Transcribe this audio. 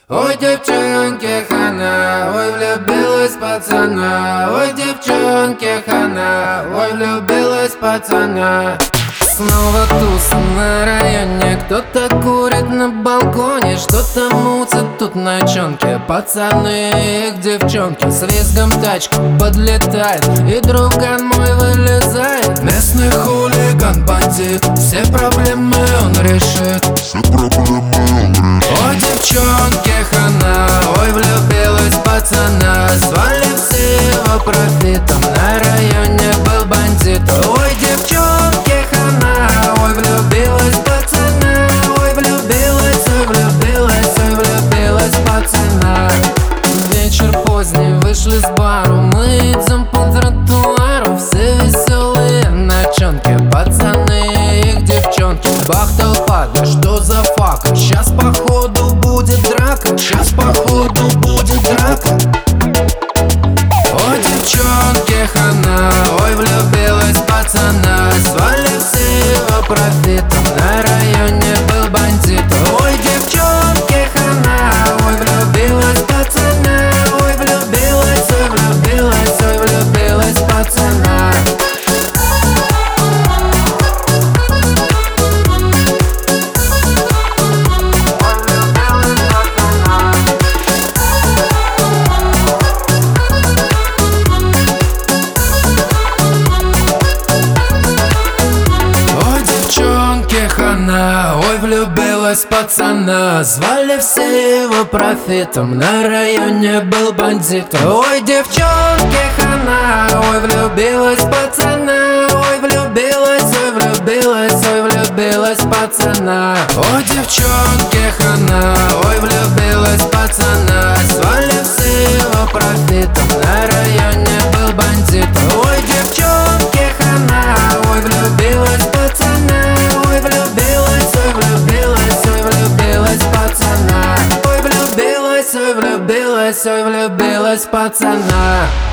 Ой, девчонки, хана, ой, влюбилась пацана. Ой, девчонки, хана, ой, влюбилась пацана. Снова туса на районе, кто-то курит на балконе, что-то мутят тут ночонки. Пацаны и их девчонки, с визгом тачка подлетает, и друган мой вылезает. Местный хулиган, бандит, все проблемы он решит. Ой, девчонки, хана, ой, влюбилась пацана. Свалив с его профитом, на районе был бандит. Ой, девчонки, хана, ой, влюбилась пацана. Ой, влюбилась, ой, влюбилась, ой, влюбилась пацана. Вечер поздний, вышли с бару, мы идем по тротуару. Все веселые ночонки, пацаны и их девчонки. Бах, толпа, да что за фака? Сейчас походу будет драка, сейчас походу будет драка. Ой, девчонки, хана, ой, влюбилась пацана. Свалив с его профитом, на районе был бандит. Ой, девчонки, хана, ой, влюбилась пацана. Ой, влюбилась, ой, влюбилась, ой, влюбилась пацана. Ой, влюбилась пацана. Звали все его профитом, на районе был бандит. Ой, девчонки, хана, ой, влюбилась пацана. Ой, влюбилась, ой, влюбилась, ой, влюбилась пацана. Ой, девчонки, хана, ой, влюбилась пацана. Звали все его профитом, на районе был бандит. Ой, девчонки, хана, ой, влюбилась пацана. Ой, влюбилась, ой, влюбилась, ой, влюбилась пацана. Ой, влюбилась, ой, влюбилась, ой, влюбилась пацана.